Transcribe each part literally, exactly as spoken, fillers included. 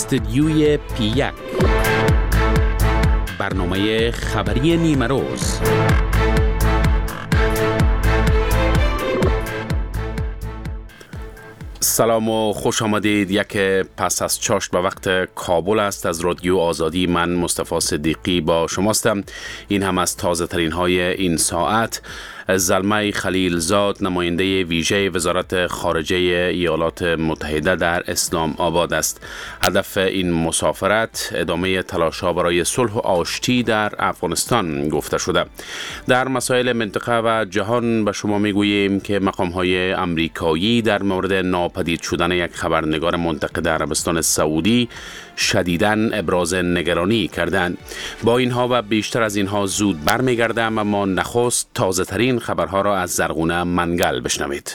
استدیوی پی یک، برنامه خبری نیمه روز. سلام و خوش آمدید. یک پس از چاشت به وقت کابل است. از رادیو آزادی من مصطفی صدیقی با شماستم. این هم از تازه ترین های این ساعت. زلمه خلیلزاد نماینده ویژه وزارت خارجه ایالات متحده در اسلام آباد است. هدف این مسافرت ادامه تلاش‌ها برای صلح و آشتی در افغانستان گفته شده. در مسائل منطقه و جهان به شما میگوییم که مقام‌های امریکایی در مورد ناپدید شدن یک خبرنگار منتقد عربستان سعودی شدیداً ابراز نگرانی کردند. با اینها و بیشتر از اینها زود برمیگردم، اما نخست تازه ترین خبرها را از زرغونه منگل بشنوید.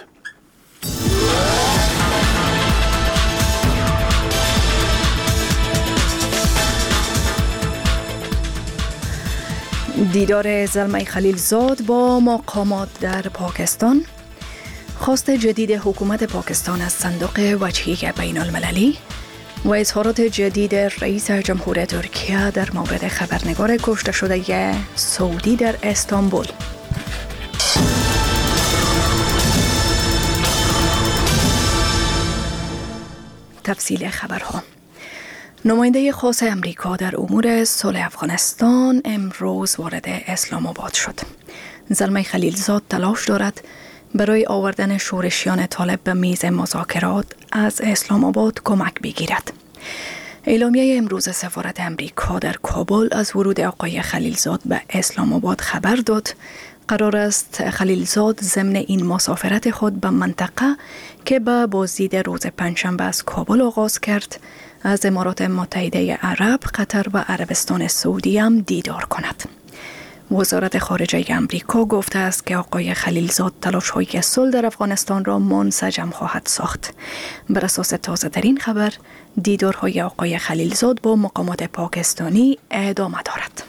دیدار زلمه خلیلزاد با مقامات در پاکستان، خواست جدید حکومت پاکستان از صندوق وجهی بین المللی و اظهارات جدید رئیس جمهور ترکیه در مورد خبرنگار کشته شده سعودی در استانبول. تفصیل خبرها. نماینده خاص امریکا در امور صلح افغانستان امروز وارد اسلام آباد شد. زلمه خلیلزاد تلاش دارد برای آوردن شورشیان طالب به میز مذاکرات از اسلام آباد کمک بگیرد. اعلامیه امروز سفارت امریکا در کابل از ورود آقای خلیلزاد به اسلام آباد خبر داد. قرار است خلیلزاد ضمن این مسافرت خود به منطقه که به بازدید روز پنجشنبه از کابل آغاز کرد، از امارات متحده عرب، قطر و عربستان سعودی هم دیدار کند. وزارت خارجه امریکا گفته است که آقای خلیلزاد تلاش‌های صلح در افغانستان را منسجم خواهد ساخت. بر اساس تازه ترین خبر، دیدارهای آقای خلیلزاد با مقامات پاکستانی ادامه دارد.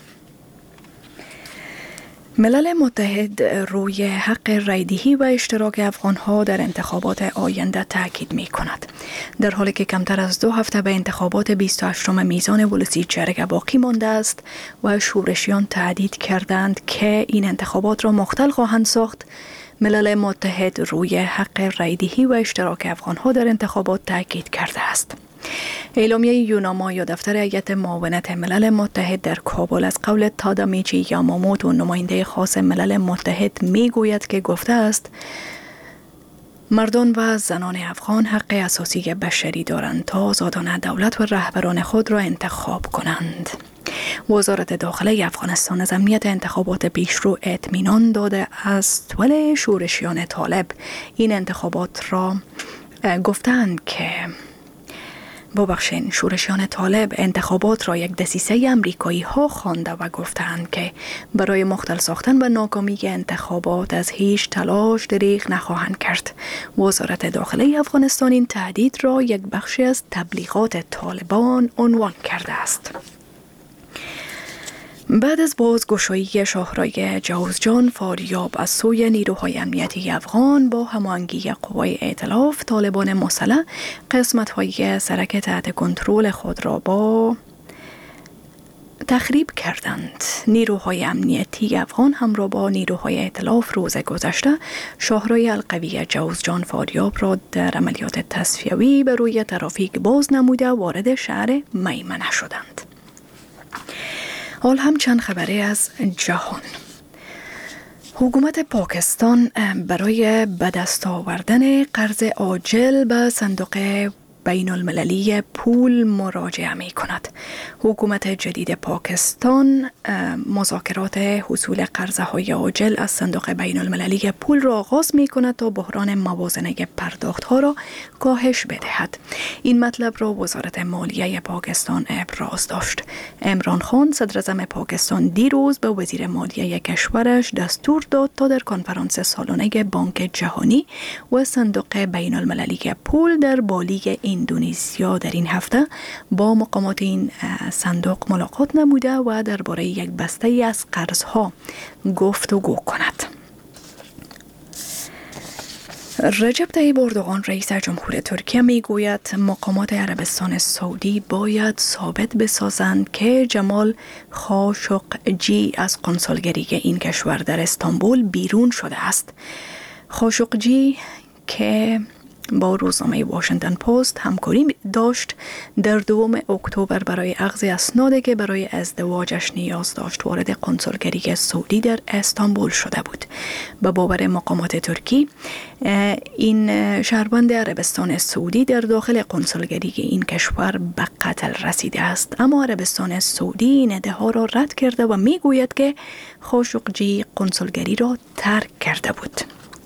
ملل متحد روی حق رایدهی و اشتراک افغانها در انتخابات آینده تاکید می کند. در حالی که کمتر از دو هفته به انتخابات بیست و هشتم میزان ولسی جرگه باقی مانده است و شورشیان تهدید کردند که این انتخابات را مختل خواهند ساخت، ملل متحد روی حق رایدهی و اشتراک افغانها در انتخابات تاکید کرده است. اعلامیه یوناما یا دفتر هیئت معاونت ملل متحد در کابل از قول تادامیچی یاماموتو، نماینده خاص ملل متحد، می گوید که گفته است مردان و زنان افغان حق اساسی بشری دارند تا آزادانه دولت و رهبران خود را انتخاب کنند. وزارت داخله افغانستان از امنیت انتخابات پیشرو اطمینان داده است، ولی شورشیان طالب این انتخابات را گفتند که ببخشین شورشیان طالب انتخابات را یک دسیسه امریکایی ها خوانده و گفتند که برای مختل ساختن و ناکامی انتخابات از هیچ تلاش دریغ نخواهند کرد. وزارت داخله افغانستان این تهدید را یک بخشی از تبلیغات طالبان عنوان کرده است. بعد از بازگشایی شاهراه جوزجان فاریاب از سوی نیروهای امنیتی افغان با هماهنگی قوای ائتلاف، طالبان مسلح قسمت‌های سرک تحت کنترل خود را با تخریب کردند. نیروهای امنیتی افغان همراه با نیروهای ائتلاف روز گذشته شاهراه القوی جوزجان فاریاب را در عملیات تصفیوی به روی ترافیک باز نموده وارد شهر میمنه شدند. حال هم چند خبری از جهان. حکومت پاکستان برای به دست آوردن قرض عاجل به صندوق بین المللی پول مراجعه می کند. حکومت جدید پاکستان مذاکرات حصول قرضهای عاجل از صندوق بین المللی پول را آغاز می کند تا بحران موازنه پرداخت ها را کاهش بدهد. این مطلب را وزارت مالیه پاکستان ابراز داشت. عمران خان صدر اعظم پاکستان دیروز به وزیر مالیه کشورش دستور داد تا در کنفرانس سالانه بانک جهانی و صندوق بین المللی پول در بالی اندونزیا در این هفته با مقامات این صندوق ملاقات نموده و درباره یک بسته ای از قرضها گفتگو کند. رجب طیب اردوغان رئیس جمهور ترکیه می گوید مقامات عربستان سعودی باید ثابت بسازند که جمال خاشقجی از قنصلگری این کشور در استانبول بیرون شده است. خاشقجی که با روزنامه واشنگتن پست همکاری داشت در دوم اکتبر برای اخذ اسنادی که برای ازدواجش نیاز داشت وارد قنصلگری سعودی در استانبول شده بود. به باور مقامات ترکی این شهروند عربستان سعودی در داخل قنصلگری این کشور به قتل رسیده است، اما عربستان سعودی این ادعا را رد کرده و میگوید که خاشقجی قنصلگری را ترک کرده بود.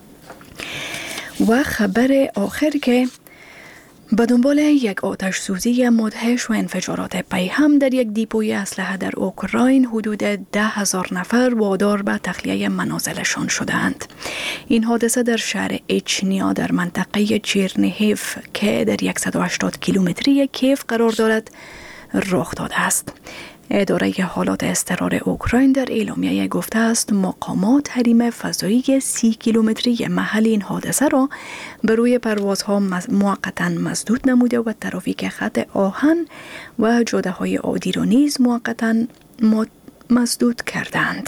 و خبر آخر که به دنبال یک آتش سوزی مدهش و انفجارات پیهم در یک دیپوی اسلحه در اوکراین حدود ده هزار نفر وادار به تخلیه منازلشان شدند. این حادثه در شهر اچنیا در منطقه چرنیهیف که در صد و هشتاد کیلومتری کیف قرار دارد رخ داده است. اداره حالات اضطرار اوکراین در اعلامیه گفته است مقامات حریم فضایی سی کیلومتری محل این حادثه را به روی پروازها موقتا مسدود نموده و ترافیک خط آهن و جاده‌های عادی را نیز موقتا مسدود کردند.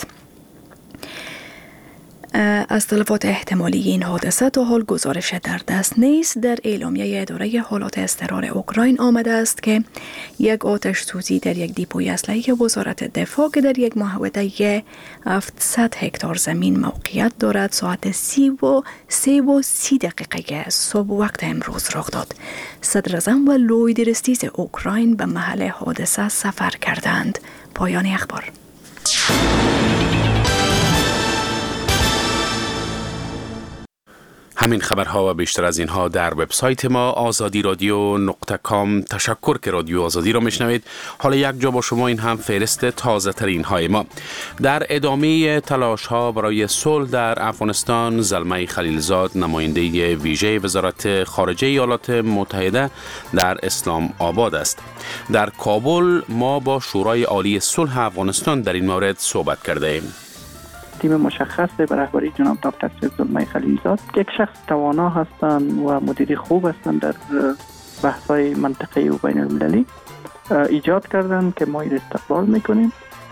از تلفات احتمالی این حادثه تا حال گزارش در دست نیست. در اعلامیه اداره حالات اضطرار اوکراین آمده است که یک آتش سوزی در یک دیپوی اسلحه وزارت دفاع که در یک محوطه هفتصد هکتار زمین موقعیت دارد ساعت سی و سه و سی دقیقه صبح وقت امروز رخ داد. صدر اعظم و لوید رستیز اوکراین به محل حادثه سفر کردند. پایان اخبار. همین خبرها و بیشتر از اینها در وبسایت ما آزادی رادیو نقطه کام. تشکر که رادیو آزادی را میشنوید. حالا یک جا با شما این هم فهرست تازه ترین های ما. در ادامه تلاش ها برای صلح در افغانستان، زلمه خلیلزاد نماینده ویژه وزارت خارجه ایالات متحده در اسلام آباد است. در کابل ما با شورای عالی صلح افغانستان در این مورد صحبت کرده ایم. تیم مشخص به رهبری جناب دکتر زلمه خلیلزاد که یک شخص توانا هستند و مدیر خوب هستند در بحث‌های منطقه‌ای و بین المللی ایجاد کردند که ما این استقبال میکنیم.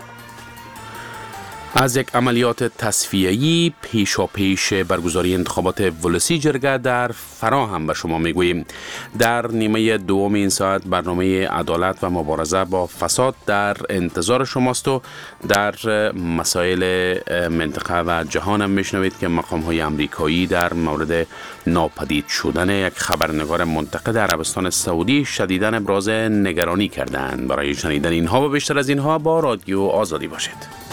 از یک عملیات تصفیه‌ای پیشا پیش برگزاری انتخابات ولسی جرگه در فرا هم به شما میگوییم. در نیمه دوم این ساعت برنامه عدالت و مبارزه با فساد در انتظار شماست و در مسائل منطقه و جهان هم میشنوید که مقام‌های امریکایی در مورد ناپدید شدن یک خبرنگار منتقد عربستان سعودی شدیداً ابراز نگرانی کردند. برای شنیدن اینها و بیشتر از اینها با رادیو آزادی باشید.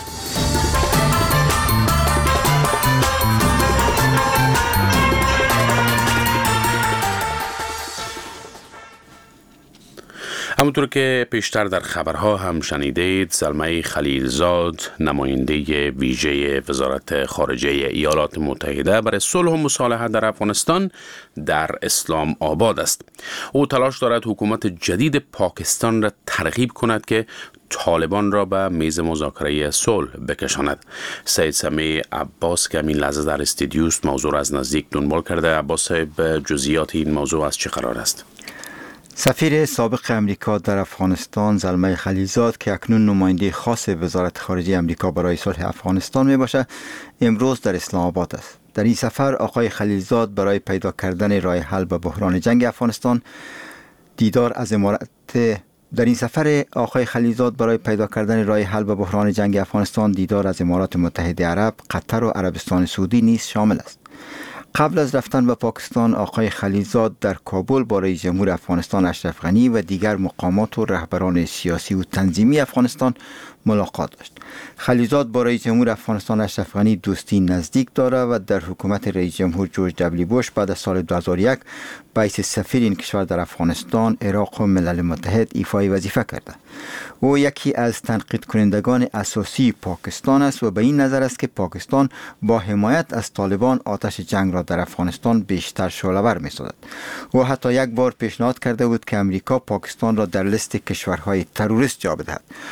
همونطور که پیشتر در خبرها هم شنیدید، زلمه خلیلزاد نماینده ویژه وزارت خارجه ایالات متحده برای صلح و مصالحه در افغانستان در اسلام آباد است. او تلاش دارد حکومت جدید پاکستان را ترغیب کند که طالبان را به میز مذاکره صلح بکشاند. سید سمیع عباس که این لحظه در استودیوست موضوع را از نزدیک دنبال کرده. عباس صاحب، جزئیات این موضوع از چه قرار است؟ سفیر سابق امریکا در افغانستان زلمه خلیلزاد که اکنون نماینده خاص وزارت خارجه امریکا برای صلح افغانستان می باشد، امروز در اسلام آباد است. در این سفر آقای خلیلزاد برای پیدا کردن راه حل به بحران جنگ افغانستان دیدار از امارات در این سفر آقای خلیلزاد برای پیدا کردن راه حل به بحران جنگ افغانستان دیدار از امارات متحده عرب، قطر و عربستان سعودی نیز شامل است. قبل از رفتن به پاکستان، آقای خلیلزاد در کابل با رئیس جمهور افغانستان اشرف غنی و دیگر مقامات و رهبران سیاسی و تنظیمی افغانستان ملاقات داشت. خلیلزاد با رئیس جمهور افغانستان اشرف غنی دوستی نزدیک دارد و در حکومت رئیس جمهور جورج دبلیو بوش بعد از سال دو هزار و یک به حیث سفیر این کشور در افغانستان، عراق و ملل متحد ایفای وظیفه کرده. او یکی از تنقید کنندگان اساسی پاکستان است و به این نظر است که پاکستان با حمایت از طالبان آتش جنگ را در افغانستان بیشتر شعله‌ور می‌سازد. او حتی یک بار پیشنهاد کرده بود که امریکا پاکستان را در لیست کشورهای تروریست جا بدهد.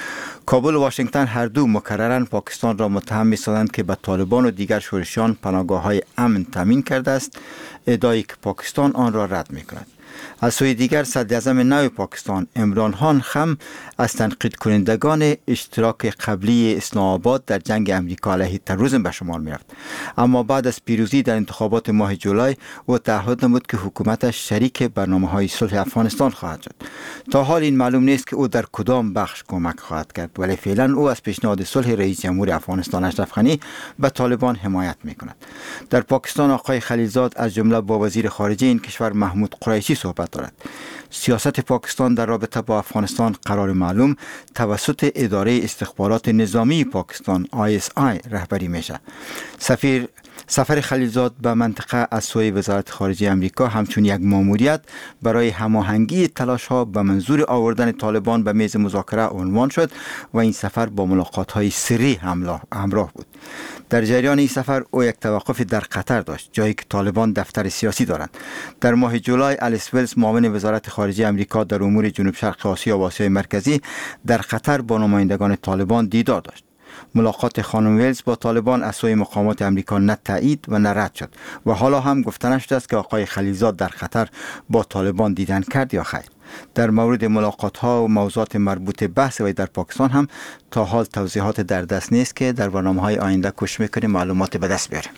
کابل و واشنگتن هر دو مکرراً پاکستان را متهم می‌سازند که به طالبان و دیگر شورشیان پناهگاه‌های امن تامین کرده است، ادعایی که پاکستان آن را رد می‌کند. از سوی دیگر صدر اعظم نو پاکستان عمران خان هم از تنقید کنندگان اشتراک قبلی اسلام آباد در جنگ امریکا علیه تروریسم به شمار می رفت. اما بعد از پیروزی در انتخابات ماه جولای او تعهد نمود که حکومتش شریک برنامه‌های صلح افغانستان خواهد شد. تا حال این معلوم نیست که او در کدام بخش کمک خواهد کرد، ولی فعلا او از پیشنهاد صلح رئیس جمهور افغانستان اشرف غنی به طالبان حمایت می کند. در پاکستان آقای خلیلزاد از جمله با وزیر خارجه این کشور محمود قریشی صحبت دارد. سیاست پاکستان در رابطه با افغانستان قرار معلوم توسط اداره استخبارات نظامی پاکستان آی اس آی رهبری میشه. سفیر سفر خلیلزاد به منطقه از سوی وزارت خارجه امریکا همچون یک ماموریت برای هماهنگی تلاش‌ها به منظور آوردن طالبان به میز مذاکره عنوان شد و این سفر با ملاقات‌های سری همراه بود. در جریان این سفر او یک توقف در قطر داشت، جایی که طالبان دفتر سیاسی دارند. در ماه جولای الیس ویلز معاون وزارت خارجه امریکا در امور جنوب شرق آسیا و آسیای مرکزی در قطر با نمایندگان طالبان دیدار داشت. ملاقات خانم ویلز با طالبان از سوی مقامات امریکا نه تایید و نه رد شد و حالا هم گفته نشده است که آقای خلیلزاد در قطر با طالبان دیدن کرد یا خیر. در مورد ملاقات ها و موضوعات مربوط بحث وی در پاکستان هم تا حال توضیحات در دست نیست که در برنامه های آینده کوشش میکنیم معلومات به دست بیاریم.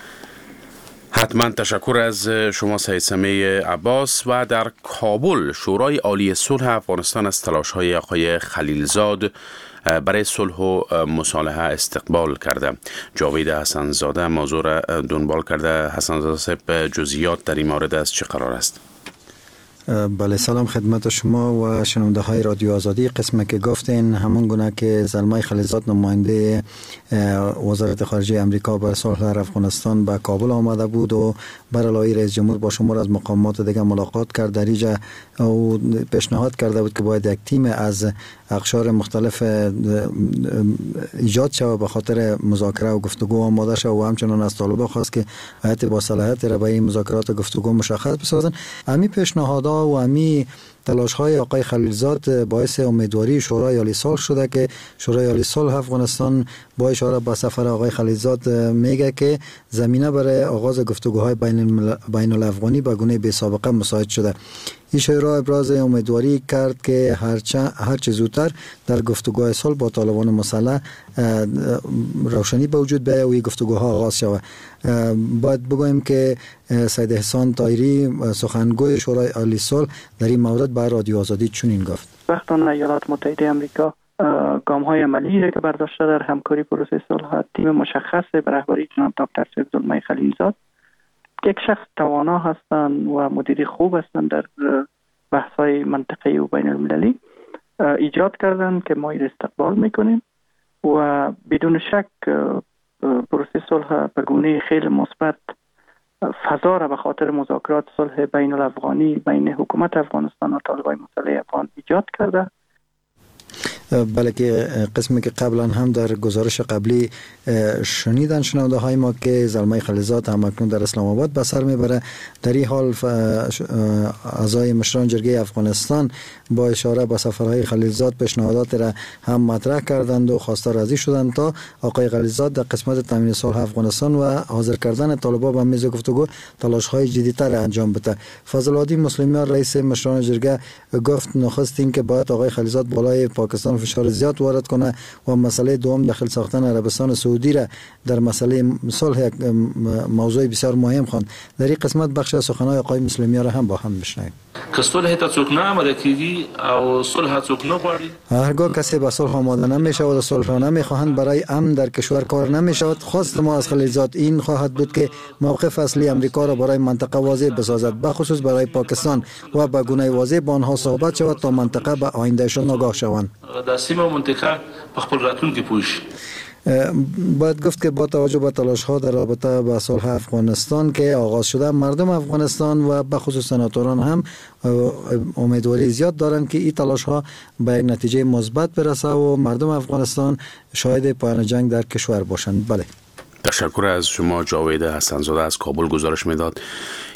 حتما تشکر از شما سید سمیع عباس. و در کابل شورای عالی صلح افغانستان از تلاش های آقای خلیلزاد برای صلح و مصالحه استقبال کرده. جاوید حسن زاده موضوع را دنبال کرده. حسن زاده صاحب، جزئیات در این مورد از چه قرار است؟ بله، سلام خدمت شما و شنونده های رادیو آزادی. قسمه که گفتین همون گونه که زلمه خلیلزاد نماینده وزارت خارجه امریکا برای صلح در افغانستان به کابل آمده بود و برای رئیس جمهور با شمار از مقامات دیگه ملاقات کرد. در اینجا او پیشنهاد کرده بود که باید یک تیم از اقشار مختلف ایجاد شود به خاطر مذاکره و گفتگو آماده شود و همچنان از طالبان خواست که هیئت با صلاحیت را به این مذاکرات و گفتگو مشخص بسازند. همین پیشنهادها و همین تلاش های آقای خلیلزاد باعث امیدواری شورای عالی صلح شده که شورای عالی صلح افغانستان با اشاره به سفر آقای خلیلزاد میگه که زمینه برای آغاز گفتگوهای بین بین الافغانی به گونه بی سابقه مساعد شده. این شورا ابراز امیدواری کرد که هرچه هرچه زودتر در گفتگوهای صلح با طالبان مسلح روشنی به وجود بیاید و این گفتگوها آغاز شود. باید بگویم که سید احسان طاهری سخنگوی شورای عالی صلح در این مورد به رادیو آزادی چنین گفت: وقتان ایالات متحده آمریکا گام های عملی را که برداشته در همکاری پروسه صلح، تیم مشخص به رهبری جناب دکتر سیدالله خلیلزاد، یک شخص توانا هستند و مدیری خوب هستند در بحث های منطقه‌ای و بین المللی، ایجاد کردند که ما این استقبال میکنیم و بدون شک پروسه صلح به گونه خیلی مثبت فضا را به خاطر مذاکرات صلح بین الافغانی بین حکومت افغانستان و طالبان مسلح افغان ایجاد کرده. بله، که قسمی که قبلا هم در گزارش قبلی شنیدن شنونده های ما که زلمه خلیلزاد هم اکنون در اسلام آباد به سر میبره. در این حال اعضای مشران جرگه افغانستان با اشاره به سفرهای خلیلزاد پیشنهادات را هم مطرح کردند و خواستار راضی شدند تا آقای خلیلزاد در قسمت تامین صلح افغانستان و حاضر کردن طالبان به میز گفتگو تلاش های جدی‌تر انجام بده. فضل العادی مسلمیان رئیس مشران جرگه گفت نخست این که باید آقای خلیلزاد بالای پاکستان فشار زیاد وارد کنه و مسئله دوم داخل ساختن عربستان سعودی را در مسئله صلح یک موضوع بسیار مهم خواند. در این قسمت بخش از سخنان آقای مسلمیان را هم با هم بشنویم. که صلح ته څوک نه آماده کیږي او صلح څوک نه غواړي، هرگاه کسی به صلح آماده نمیشه و صلح نمیخواهند برای امن در کشور کار نمیشود. خواست ما از خلیلزاد این خواهد بود که موقف اصلی امریکا را برای منطقه واضح بسازد، به خصوص برای پاکستان و به گونه واضح با آنها صحبت شود تا منطقه به آیندهشان آگاه شوند. د سیمه منطقه په خپل راتلونکي پوه شي. باید گفت که با توجه به تلاش ها در رابطه با صلح افغانستان که آغاز شده، مردم افغانستان و به خصوص سناتوران هم امیدواری زیاد دارند که این تلاش ها به یک نتیجه مثبت برسه و مردم افغانستان شاهد پایان جنگ در کشور باشند. بله، تشکر از شما جاوید حسن زاده از کابل گزارش میداد.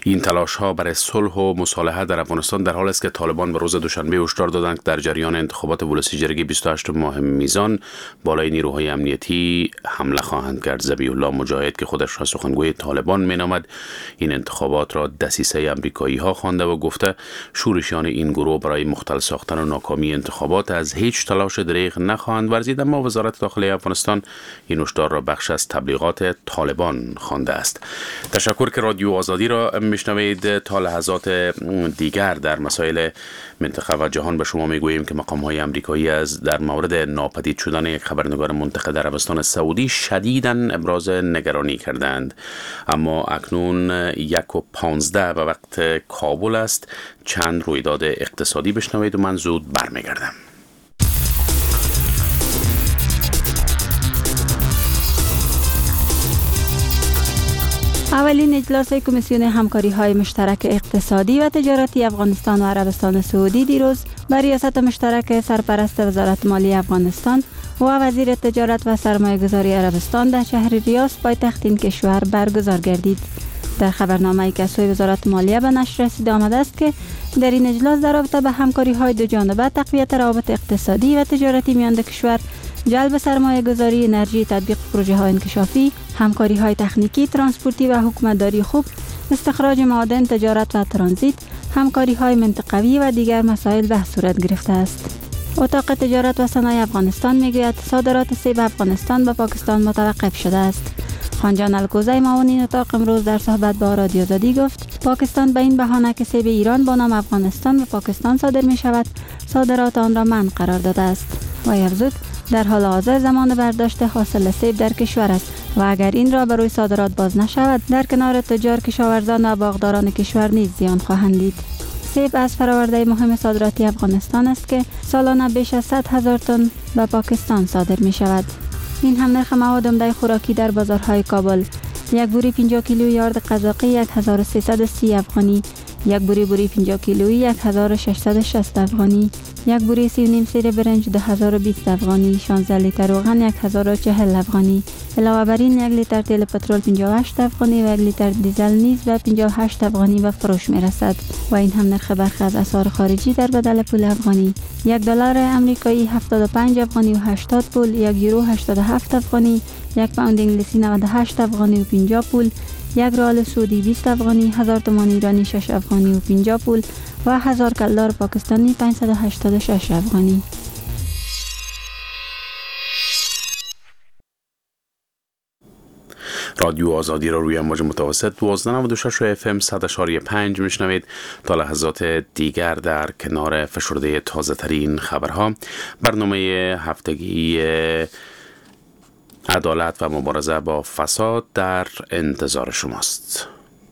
این تلاش ها برای صلح و مصالحه در افغانستان در حالی است که طالبان به روز دوشنبه هشدار دادند که در جریان انتخابات ولسی جرگه بیست و هشت ماه میزان بالای نیروهای امنیتی حمله خواهند کرد. ذبیح الله مجاهد که خودش را سخنگوی طالبان مینامد این انتخابات را دسیسه امریکایی ها خوانده و گفته شورشیان این گروه برای مختل ساختن و ناکامی انتخابات از هیچ تلاش دریغ نخواهند ورزید، اما وزارت داخلی افغانستان این هشدار را بخش از تبلیغات طالبان خوانده است. تشکر که رادیو آزادی را میشنوید. تا لحظات دیگر در مسائل منطقه و جهان به شما میگوییم که مقام های امریکایی از در مورد ناپدید شدن یک خبرنگار منتقد عربستان سعودی شدیداً ابراز نگرانی کردند، اما اکنون یک و پانزده به وقت کابل است. چند رویداد اقتصادی بشنوید و من زود برمیگردم. اولین اجلاس کمیسیون همکاری‌های مشترک اقتصادی و تجارتی افغانستان و عربستان سعودی دیروز با ریاست مشترک سرپرست وزارت مالی افغانستان و وزیر تجارت و سرمایه‌گذاری عربستان در شهر ریاض پایتخت این کشور برگزار گردید. در خبرنامه‌ای که از سوی وزارت مالیه به نشر رسیده آمده است که در این اجلاس در رابطه به همکاری‌های دو جانبه، تقویت روابط اقتصادی و تجارتی میان دو کشور، جلب سرمایه‌گذاری، انرژی، تطبیق پروژه‌های انکشافی، همکاری‌های تکنیکی، ترانسپورتی و حکومتداری خوب، استخراج معادن، تجارت و ترانزیت، همکاری‌های منطقوی و دیگر مسائل به صورت گرفته است. اتاق تجارت و صنایع افغانستان میگوید صادرات سیب افغانستان به پاکستان متوقف شده است. خانجان الکوزی معاون این اتاق امروز در صحبت با رادیو آزادی گفت پاکستان به این بهانه که سیب ایران با نام افغانستان به پاکستان صادر می شود صادرات آن را منع قرار داده است و افزود در حال حاضر زمان برداشت حاصل سیب در کشور است و اگر این را به روی صادرات باز نشود در کنار تجار، کشاورزان و باغداران کشور نیز زیان خواهند دید. سیب از فراورده مهم صادراتی افغانستان است که سالانه بیش از صد هزار تن به پاکستان صادر می شود. این هم نرخ مواد عمده خوراکی در بازارهای کابل: یک بوری پنجاه کیلویی یارد قزاقی یک هزار و سیصد و سی افغانی، یک بوری بوری پنجاه کیلویی یک هزار و ششصد و شصت افغانی، یک بوری سی و نیم سیر برنج دو هزار و بیست افغانی، شانزده لیتر روغن یک هزار و چهل افغانی. علاوه بر این یک لیتر تیل پترول پنجاه و هشت افغانی و یک لیتر دیزل نیز به پنجاه و هشت افغانی به فروش می رسد و این هم نرخ برخی از اسعار خارجی در بدل پول افغانی: یک دلار امریکایی هفتاد و پنج افغانی و هشتاد پول، یک یورو هشتاد و هفت افغانی، یک پوند انگلیسی نود و هشت افغانی و پنجاه پول، یک ریال سعودی بیست افغانی، هزار تومان ایرانی شش افغانی و پنجاه پول و هزار کلدار پاکستانی پانصد و هشتاد و شش افغانی. رادیو آزادی را روی امواج متوسط دوازده و نود و شش اف ام صد و پنج میشنوید. تا لحظات دیگر در کنار فشرده تازه ترین خبرها، برنامه هفتگی عدالت و مبارزه با فساد در انتظار شماست.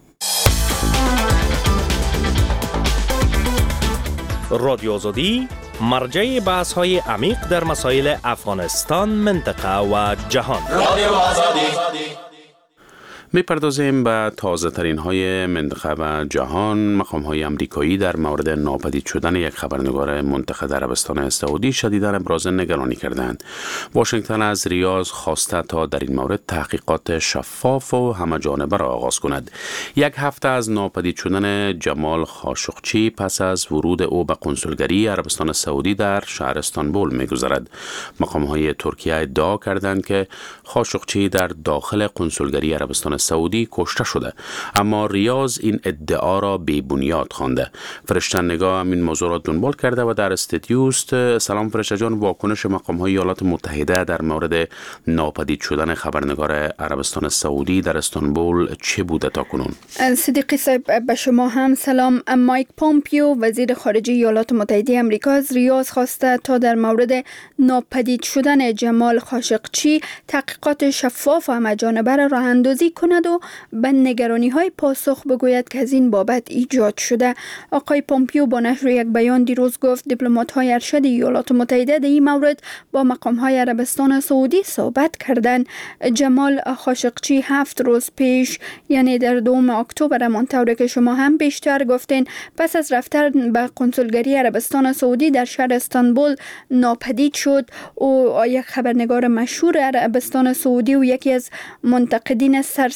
رادیو آزادی مرجع بحث های عمیق در مسائل افغانستان، منطقه و جهان. رادیو آزادی. میپردازیم به تازه ترین های منطقه و جهان. مقام های امریکایی در مورد ناپدید شدن یک خبرنگار منتقد عربستان سعودی شدیداً ابراز نگرانی کردند. واشنگتن از ریاض خواسته تا در این مورد تحقیقات شفاف و همه‌جانبه را آغاز کند. یک هفته از ناپدید شدن جمال خاشقچی پس از ورود او به کنسولگری عربستان سعودی در شهر استانبول می‌گذرد. مقام های ترکیه ادعا کردند که خاشقچی در داخل کنسولگری عربستان سعودی کشته شده، اما ریاض این ادعا را بی بنیاد خوانده. فرشته نگاه هم این موضوع را دنبال کرده و در استودیوست. سلام فرشته جان، واکنش مقام های ایالات متحده در مورد ناپدید شدن خبرنگار عربستان سعودی در استانبول چه بوده تا کنون؟ صدیقی صاحب، به شما هم سلام. مایک پومپیو وزیر خارجه ایالات متحده آمریکا از ریاض خواسته تا در مورد ناپدید شدن جمال خاشقچی تحقیقات شفاف و همه‌جانبه را راه اندازی کند و به نگرانی های پاسخ بگوید که از این بابت ایجاد شده. آقای پومپیو با نشر یک بیان دیروز گفت دیپلمات های ارشد ایالات متحده در این مورد با مقام های عربستان سعودی صحبت کردند. جمال خاشقچی هفت روز پیش، یعنی در دوم اکتبر، همانطور که شما هم بیشتر گفتین، پس از رفتن به کنسولگری عربستان سعودی در شهر استانبول ناپدید شد. او یک خبرنگار مشهور عربستان سعودی و یکی از منتقدین سرس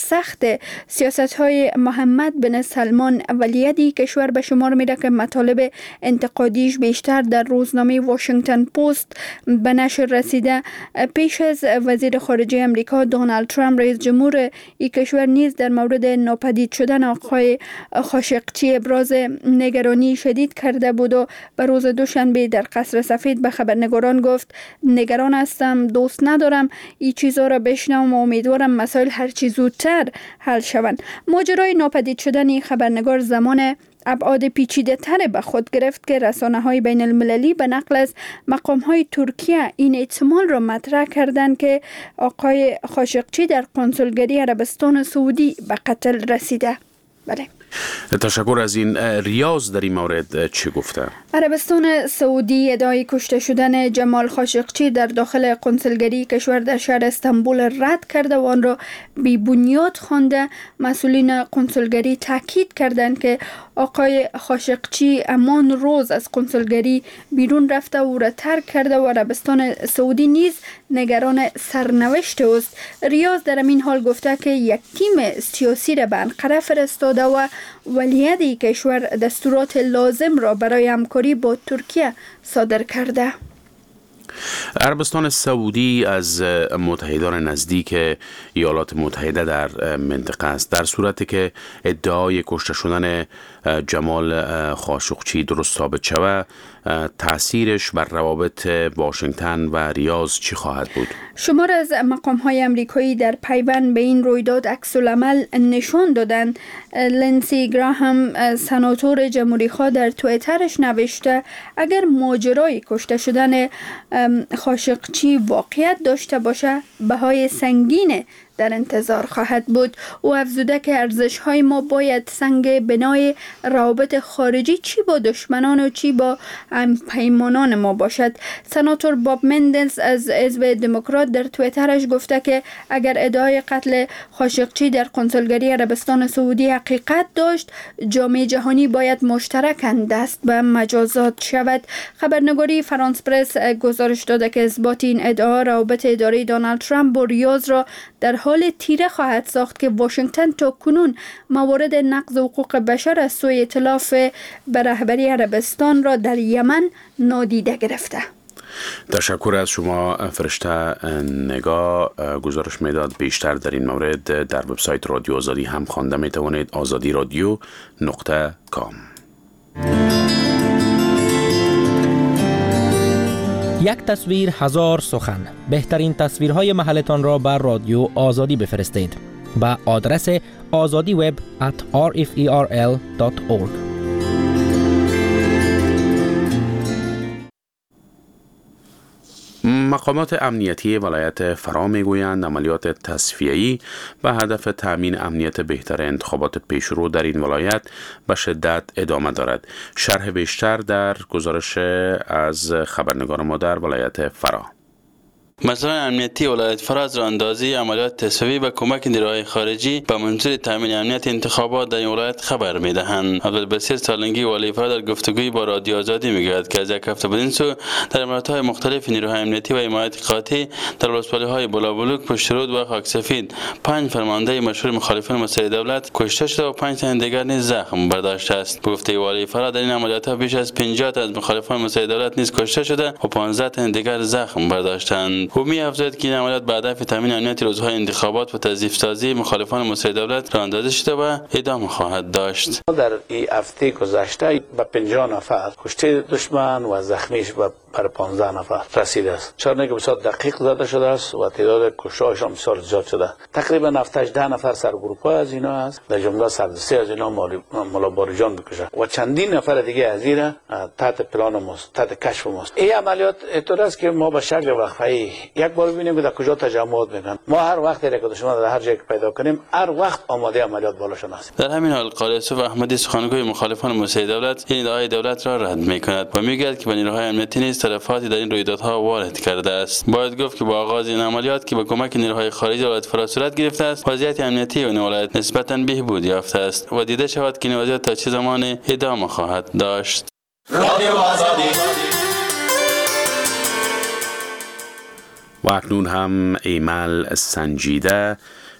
سخت سیاست های محمد بن سلمان ولیعهد کشور به شمار میره که مطالب انتقادیش بیشتر در روزنامه واشنگتن پست به نشر رسیده. پیش از وزیر خارجه امریکا دونالد ترامپ رئیس جمهور این کشور نیز در مورد ناپدید شدن آقای خاشقچی ابراز نگرانی شدید کرده بود و به روز دوشنبه در قصر سفید به خبرنگاران گفت نگران هستم، دوست ندارم این چیزا را بشنوم و امیدوارم مسائل هر چی زودتر حل شوند. ماجرای ناپدید شدن این خبرنگار زمان ابعاد پیچیده تر به خود گرفت که رسانه های بین المللی به نقل از مقام های ترکیه این احتمال را مطرح کردند که آقای خاشقچی در کنسولگری عربستان سعودی به قتل رسیده. بله. تشکر از این. ریاض در این مورد چی گفته؟ عربستان سعودی ادعای کشته شدن جمال خاشقچی در داخل کنسولگری کشور در شهر استانبول رد کرده و آن را بی بنیاد خوانده. مسئولین کنسولگری تاکید کردند که آقای خاشقچی همان روز از کنسولگری بیرون رفته و او را ترک کرده و عربستان سعودی نیز نگران سرنوشت است. ریاض در این حال گفته که یک تیم سیاسی را به انقره فرستاده و ولیعهد کشور دستورات لازم را برای همکاری با ترکیه صادر کرده. عربستان سعودی از متحدان نزدیک ایالات متحده در منطقه است. در صورتی که ادعای کشته شدن جمال خاشقچی درست ثابت شود، تأثیرش بر روابط واشنگتن و ریاض چی خواهد بود؟ شمار از مقام‌های آمریکایی در پیوند به این رویداد عکس‌العمل نشان دادند. لنسی گراهام سناتور جمهوری‌خواه در توییترش نوشته اگر ماجرای کشته شدن خاشقچی واقعیت داشته باشه بهای سنگین در انتظار خواهد بود. او افزوده که ارزش‌های ما باید سنگ بنای روابط خارجی چی با دشمنان و چی با همپیمانان ما باشد. سناتور باب مندنز از حزب دموکرات در توییترش گفته که اگر ادعای قتل خاشقچی در کنسولگری عربستان سعودی حقیقت داشت، جامعه جهانی باید مشترکاً دست به مجازات شود. خبرنگاری فرانس پرس گزارش داده که اثبات این ادعا روابط اداری دونالد ترامپ با ریاض را در حال تیره خواهد ساخت که واشنگتن تا کنون موارد نقض حقوق بشر از سوی ائتلاف به رهبری عربستان را در یمن نادیده گرفته. تشکر از شما فرشته نگاه. گزارش میداد بیشتر در این مورد در وبسایت رادیو آزادی هم خوانده می توانید آزادی رادیو نقطه کام. یک تصویر هزار سخن. بهترین تصویرهای محلتان را بر رادیو آزادی بفرستید با آدرس آزادی وب ات آر اف ای آر ال دات اورگ. مقامات امنیتی ولایت فرا میگویند عملیات تصفیه‌ای به هدف تامین امنیت بهتر انتخابات پیشرو در این ولایت به شدت ادامه دارد. شرح بیشتر در گزارش از خبرنگار ما در ولایت فرا. مسئولان امنیتی ولایت فرا از راهاندازی عملیات تصفیه‌ای به کمک نیروهای خارجی به منظور تامین امنیت انتخابات در این ولایت خبر می‌دهند. عبدالبصیر سالنگی والی فرا در گفتگوی با رادیو آزادی می‌گوید که از یک هفته بدین سو در عملیات‌های مختلف نیروهای امنیتی و حمایت قاطع در ولسوالی‌های بلابلوک، پشترود و خاکسفید پنج فرمانده مشهور مخالفان مسئله دولت کشته شده و پنج تن دیگر نیز زخم برداشته است. به گفته والی فرا در این عملیات‌ها بیش از پنجاه تا از مخالفان مسئله دولت نیز کشته شده و پانزده تن دیگر زخم برداشتند. او می‌افزاید که این عملیات به هدف تامین امنیت روزهای انتخابات و تضعیف‌سازی مخالفان مسئله دولت راهاندازی شده و ادامه خواهد داشت. در این هفته گذشته به پنجاه نفر کشته دشمن و زخمیش به بر پانزده نفر رسیده است. چرا که بسیار دقیق زده شده است و تعداد کشته‌هاش هم بسیار زیاد شده. تقریبا هفتاد و هشت نفر سرگروه از اینا است، در جمله سردستی از اینا مولا باریجان بکشه و چندین نفر دیگه از اینا تحت پلان ماست، تحت کشف ماست. این عملیات اینطور است که ما به شکل وقفه‌ای یک بار ببینیم که در کجا تجمعات میکنن. ما هر وقت یک دشمن در هر جایی که پیدا کنیم هر وقت آماده عملیات بالاشون است. در همین حال قاری یوسف احمدی سخنگوی مخالفان مسئله دولت این ادعای دولت را رد میکند و میگوید که به نیروهای امنیتی نیز تلفاتی در این رویدادها وارد کرده است. باید گفت که با آغاز این عملیات که با کمک نیروهای خارجی ولایت فرا صورت گرفته است، وضعیت امنیتی این ولایت نسبتاً بهبود یافته است و دیده شود که این وضعیت تا چه زمان ادامه خواهد داشت. رادیو آزادی. و اکنون هم ایمل سنجیده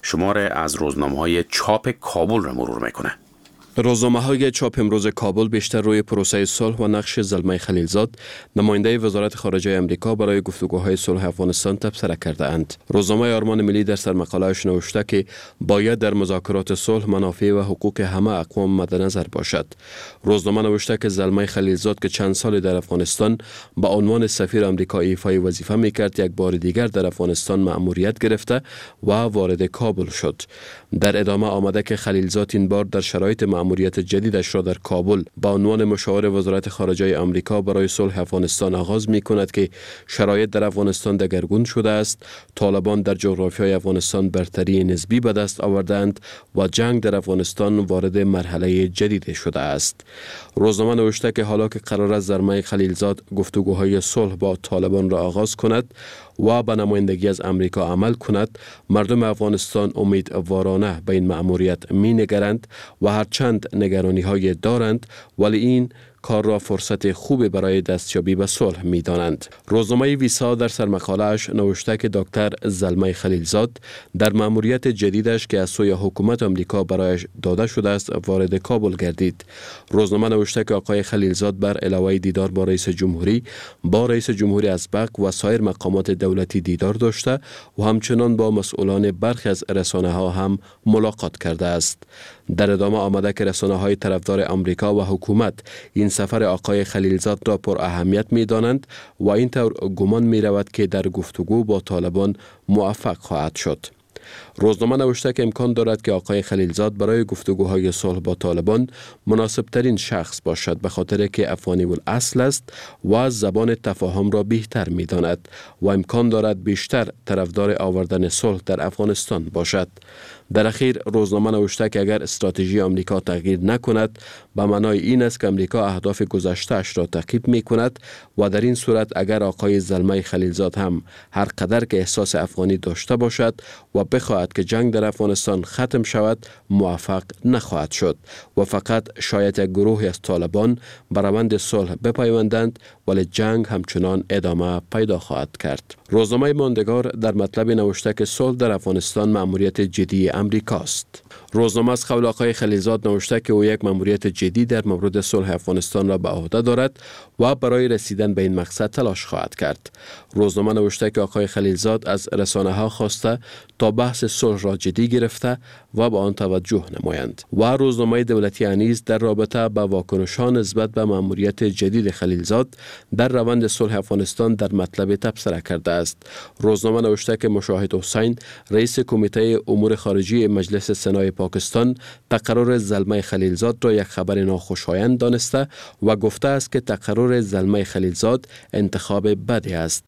شماره از روزنامه‌های چاپ کابل را مرور میکنه. روزنامه های چاپ امروز کابل بیشتر روی پروسه صلح و نقش زلمه خلیلزاد نماینده وزارت خارجه آمریکا برای گفتگوهای صلح افغانستان تبصره کرده اند. روزنامه آرمان ملی در سرمقاله‌اش نوشته که باید در مذاکرات صلح منافع و حقوق همه اقوام مد نظر باشد. روزنامه نوشته که زلمه خلیلزاد که چند سال در افغانستان با عنوان سفیر آمریکا ایفای وظیفه میکرد، یک بار دیگر در افغانستان مأموریت گرفته و وارد کابل شد. در ادامه آمده که خلیلزاد این بار در شرایط مأموریت جدیدش را در کابل با عنوان مشاور وزارت خارجه آمریکا برای صلح افغانستان آغاز می کند که شرایط در افغانستان دگرگون شده است. طالبان در جغرافیای افغانستان برتری نسبی به دست آوردند و جنگ در افغانستان وارد مرحله جدید شده است. روزنامه نوشته که حالا که قرار است زلمه خلیلزاد گفتگوهای صلح با طالبان را آغاز کند و به نمایندگی از امریکا عمل کند، مردم افغانستان امیدوارانه به این مأموریت می نگرند و هرچند نگرانی های دارند ولی این کار را فرصت خوبی برای دستیابی به صلح می دانند. روزنامه ویسا در سرمقاله‌اش نوشته که دکتر زلمه خلیلزاد در مأموریت جدیدش که از سوی حکومت آمریکا برایش داده شده است وارد کابل گردید. روزنامه نوشته که آقای خلیلزاد بر علاوه دیدار با رئیس جمهوری با رئیس جمهوری اسبق و سایر مقامات دولتی دیدار داشته و همچنان با مسئولان برخی از رسانه ها هم ملاقات کرده است. در ادامه آمده که رسانه های طرفدار آمریکا و حکومت این سفر آقای خلیلزاد را پر اهمیت می دانند و اینطور گمان می رود که در گفتگو با طالبان موفق خواهد شد. روزنامه نوشته که امکان دارد که آقای خلیلزاد برای گفتگوهای صلح با طالبان مناسب ترین شخص باشد، به خاطر که افغانی الاصل است و زبان تفاهم را بهتر می داند و امکان دارد بیشتر طرفدار آوردن صلح در افغانستان باشد. در اخیر روزنامه نوشته که اگر استراتژی آمریکا تغییر نکند به معنای این است که آمریکا اهداف گذشته‌اش را تعقیب می کند و در این صورت اگر آقای زلمه خلیلزاد هم هر قدر که احساس افغانی داشته باشد و بخواهد که جنگ در افغانستان ختم شود موفق نخواهد شد و فقط شاید یک گروهی از طالبان به روند صلح بپیوندند ولی جنگ همچنان ادامه پیدا خواهد کرد. روزنامه ماندگار در مطلب نوشته که صلح در افغانستان مأموریت جدی امریکاست. روزنامه از قول آقای خلیلزاد نوشته که او یک مأموریت جدی در مورد صلح افغانستان را به عهده دارد و برای رسیدن به این مقصد تلاش خواهد کرد. روزنامه نوشته که آقای خلیلزاد از رسانه ها خواسته تا بحث صلح را جدی گرفته و به آن توجه نمایند و روزنامه دولتی نیز در رابطه با واکنش‌ها نسبت به مأموریت جدید خلیلزاد در روند صلح افغانستان در مطلب تبصره کرده است. روزنامه نوشته که مشاهد حسین رئیس کمیته امور خارجی مجلس سنای پاکستان تقرر زلمه خلیلزاد را یک خبر ناخوشایند دانسته و گفته است که تقرر زلمه خلیلزاد انتخاب بدی است.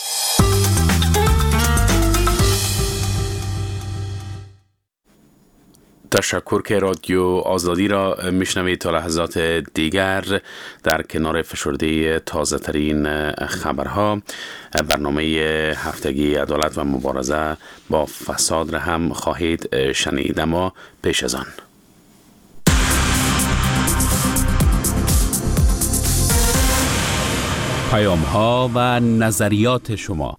تشکر که رادیو آزادی را میشنوید. تا لحظات دیگر در کنار فشرده تازه ترین خبرها برنامه هفتگی عدالت و مبارزه با فساد را هم خواهید شنید، اما پیش از آن پیام ها و نظریات شما.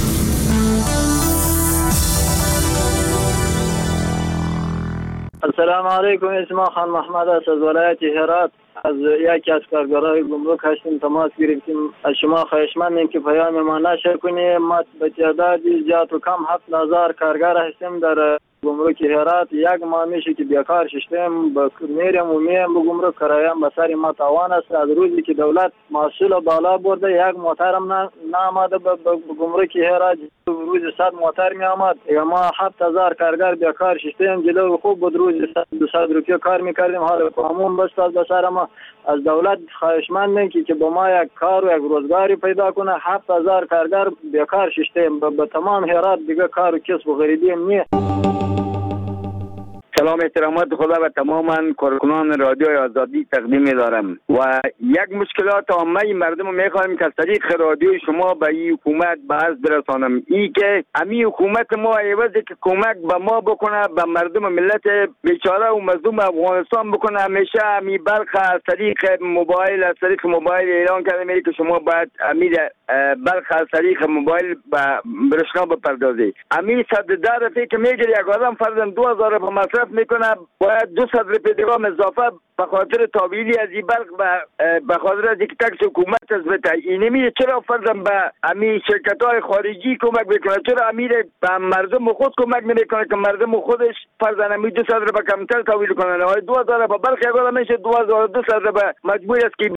السلام علیکم. اسم خان محمد است از ولایت هرات. از یکی از کارگرای گمرک هستیم، تماس گرفتیم. از شما خواهشمندیم که پیام ما نشر کنیم. ما به تعداد زیاد و کم هفت هزار کارگر هستیم در گمرک هرات. یک ماه میشه که بیکار شدیم، میریم و میریم به گمرک، کرایم به سر ما تاوان است. از روزی که دولت محصول بالا برده یک موترم نامده به گمرک هرات، روز صد موتر می آمد. ما هفت هزار کارگر بیکار شدیم. جلو خوب بود روز صد روپیه کار میکردیم، حالا قانون بست به سر ما. از دولت خواهشمندیم که که به ما یک کار و یک روزگاری پیدا کنه. هفت هزار کارگر بیکار شدیم، به تمام هرات دیگه کار و کسب و غریبی نیست. سلام احترامات خدا و تماما کارکنان رادیو آزادی تقدیم دارم و یک مشکلات عامه مردم میخوایم که از طریق رادیو شما به این حکومت بحث برسانم. ای که امی حکومت ما عوضی که کمک به ما بکنه به مردم ملت بیچاره و مظلوم افغانستان بکنه، همیشه امی برخ از طریق موبایل از طریق موبایل اعلان کرده میگه که شما باید امی برخ از طریق موبایل به برشنا بپردازی. امی صد ده رفیق که میگه یک آدم فرضاً دو هزار به مصرف میکنه، باید دو صد روپیه دیگه اضافه به خاطر تابعیلی از این برق به خاطر از اینکه تکس حکومت از بده. اینمی چرا فرضاً به امی شرکت های خارجی کمک میکنه؟ چرا امیر به مردم خود کمک نمیکنه که مردم خودش فرضاً امی دو صد روپیه کمتر تحویل کنه؟ دو هزار به برق یک آدم میشه دو هزار دو صد روپیه مجبور است که